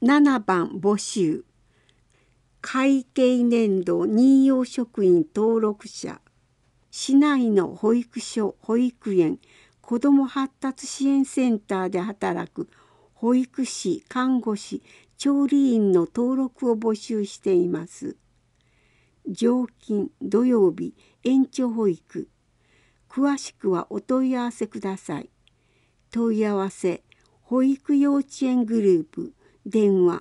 7番募集。会計年度任用職員登録者。市内の保育所、保育園、子ども発達支援センターで働く保育士、看護師、調理員の登録を募集しています。常勤、土曜日、延長保育。詳しくはお問い合わせください。問い合わせ、保育幼稚園グループ、電話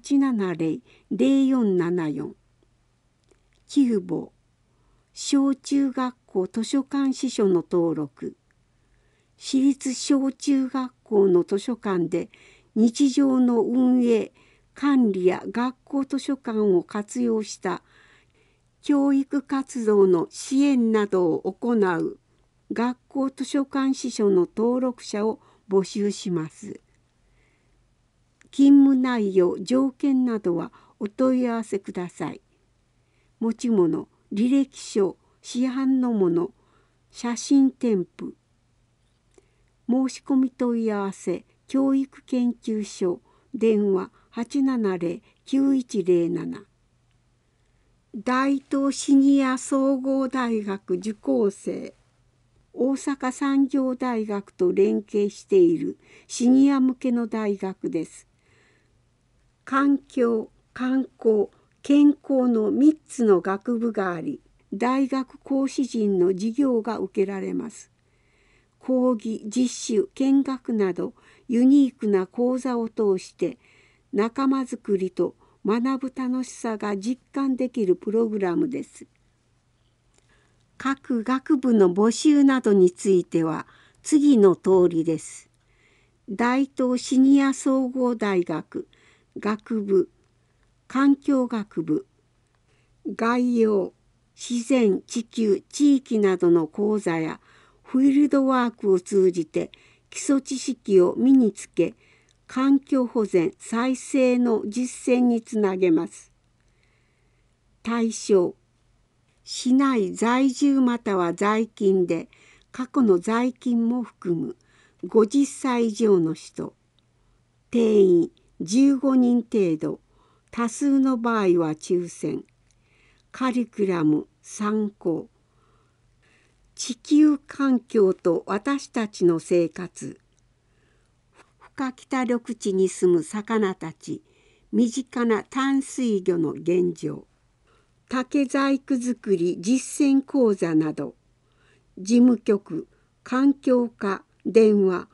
870-0474。9簿、小中学校図書館司書の登録。私立小中学校の図書館で日常の運営、管理や学校図書館を活用した教育活動の支援などを行う学校図書館司書の登録者を募集します。勤務内容、条件などはお問い合わせください。持ち物、履歴書、市販のもの、写真添付。申し込み問い合わせ、教育研究所、電話870-9107。大東シニア総合大学受講生。大阪産業大学と連携しているシニア向けの大学です。環境、観光、健康の3つの学部があり、大学講師陣の授業が受けられます。講義、実習、見学などユニークな講座を通して仲間づくりと学ぶ楽しさが実感できるプログラムです。各学部の募集などについては次の通りです。大東シニア総合大学学部、環境学部、概要、自然、地球、地域などの講座やフィールドワークを通じて基礎知識を身につけ、環境保全・再生の実践につなげます。対象、市内在住または在勤で過去の在勤も含む50歳以上の人。定員15人程度、多数の場合は抽選。カリキュラム参考。地球環境と私たちの生活。深北緑地に住む魚たち、身近な淡水魚の現状。竹細工作り実践講座など。事務局環境課電話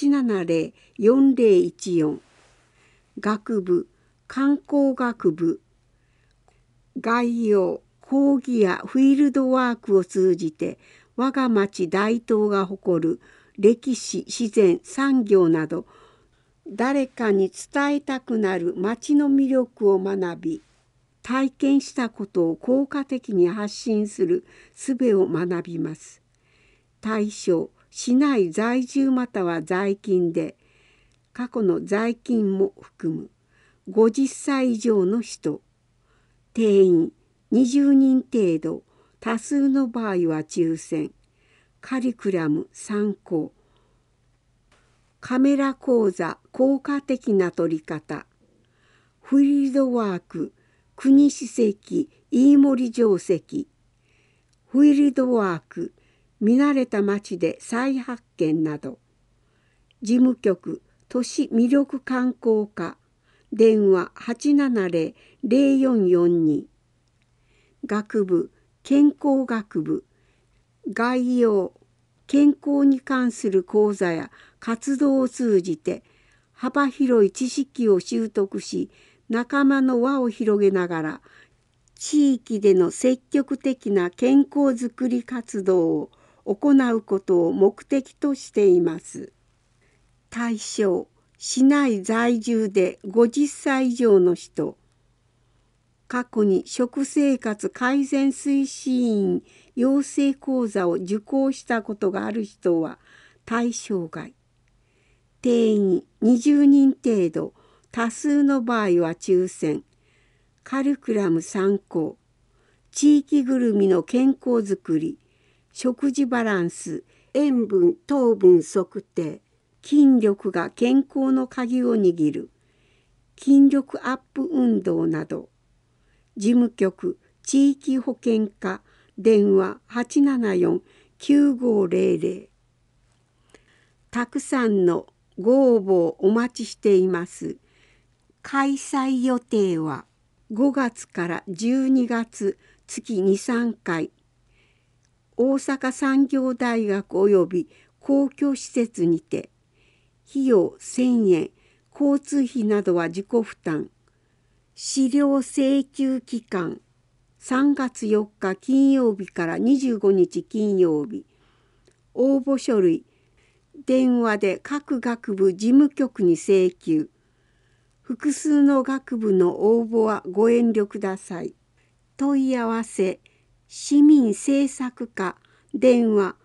870-4014。学部観光学部。概要、講義やフィールドワークを通じて我が町大東が誇る歴史、自然、産業など誰かに伝えたくなる町の魅力を学び、体験したことを効果的に発信する術を学びます。対象、市内在住または在勤で過去の在勤も含む50歳以上の人。定員20人程度、多数の場合は抽選。カリキュラム参考。カメラ講座効果的な撮り方。フィールドワーク国史跡飯森城跡。フィールドワーク見慣れた町で再発見など。事務局都市魅力観光課電話870-0442。学部健康学部。概要、健康に関する講座や活動を通じて幅広い知識を習得し、仲間の輪を広げながら地域での積極的な健康づくり活動を行うことを目的としています。対象、市内在住で50歳以上の人。過去に食生活改善推進員養成講座を受講したことがある人は対象外。定員20人程度、多数の場合は抽選。カリキュラム参考。地域ぐるみの健康づくり、食事バランス、塩分・糖分測定、筋力が健康の鍵を握る。 筋力アップ運動など。事務局地域保健課電話874-9500。たくさんのご応募お待ちしています。開催予定は5月から12月月2、3回。大阪産業大学及び公共施設にて、費用1000円、交通費などは自己負担。資料請求期間、3月4日金曜日から25日金曜日。応募書類、電話で各学部事務局に請求。複数の学部の応募はご遠慮ください。問い合わせ、市民政策課電話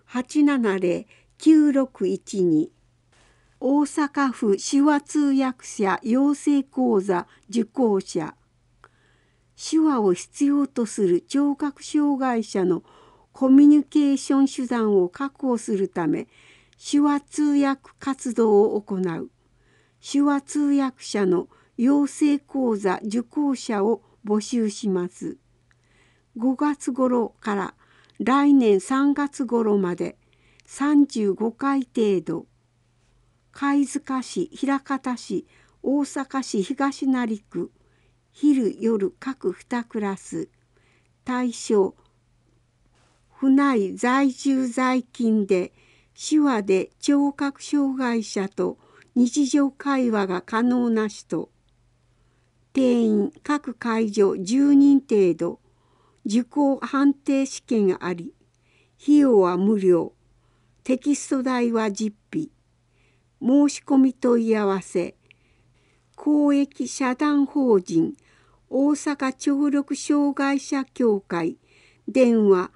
870-9612。大阪府手話通訳者養成講座受講者。手話を必要とする聴覚障害者のコミュニケーション手段を確保するため、手話通訳活動を行う。手話通訳者の養成講座受講者を募集します。5月頃から来年3月頃まで35回程度。貝塚市、枚方市、大阪市東成区、昼夜各2クラス。対象、府内在住在勤で手話で聴覚障害者と日常会話が可能な人。定員各会場10人程度。受講判定試験あり。費用は無料。テキスト代は実費。申し込み問い合わせ。公益社団法人大阪聴力障害者協会電話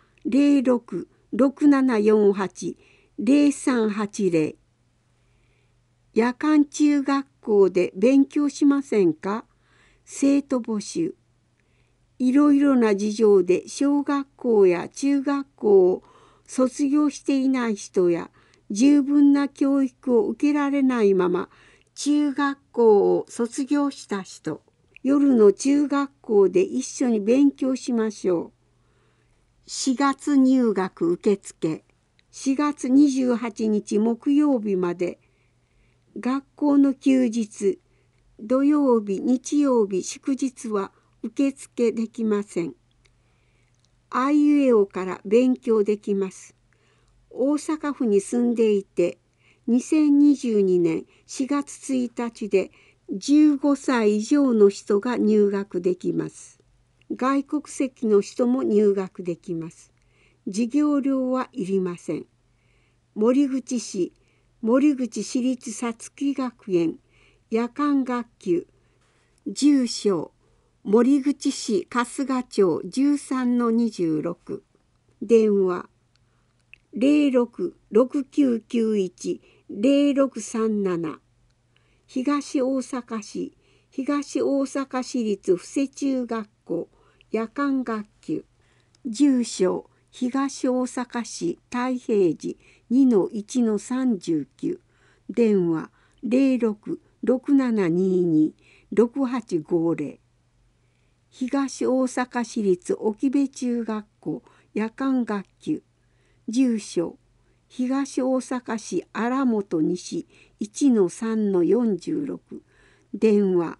06-6748-0380。夜間中学校で勉強しませんか？生徒募集。いろいろな事情で小学校や中学校を卒業していない人や十分な教育を受けられないまま中学校を卒業した人。夜の中学校で一緒に勉強しましょう。4月入学受付。4月28日木曜日まで。学校の休日、土曜日、日曜日、祝日は受付できません。あいうえおから勉強できます。大阪府に住んでいて、2022年4月1日で15歳以上の人が入学できます。外国籍の人も入学できます。授業料はいりません。森口市、森口市立さつき学園夜間学級。住所、森口市春日町 13-26。電話06-6991-0637。東大阪市東大阪市立布施中学校夜間学級。住所、東大阪市太平寺 2-1-39。電話06-6722-6850。東大阪市立沖部中学校夜間学級。住所、東大阪市荒本西 1-3-46。電話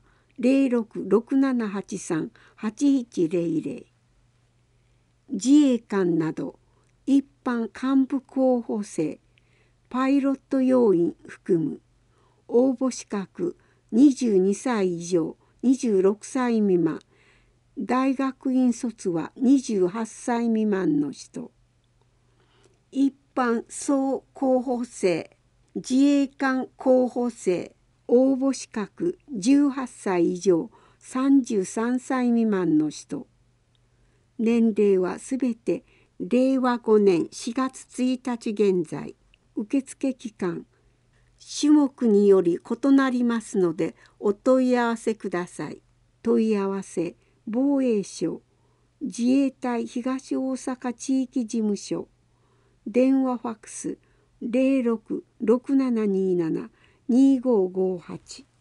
06-6783-8100。自衛官など一般幹部候補生、パイロット要員含む。応募資格22歳以上26歳未満。大学院卒は28歳未満の人。一般総候補生、自衛官候補生。応募資格18歳以上33歳未満の人。年齢はすべて令和5年4月1日現在。受付期間、種目により異なりますのでお問い合わせください。問い合わせ、防衛省、自衛隊東大阪地域事務所。電話ファックス 06-6727-2558。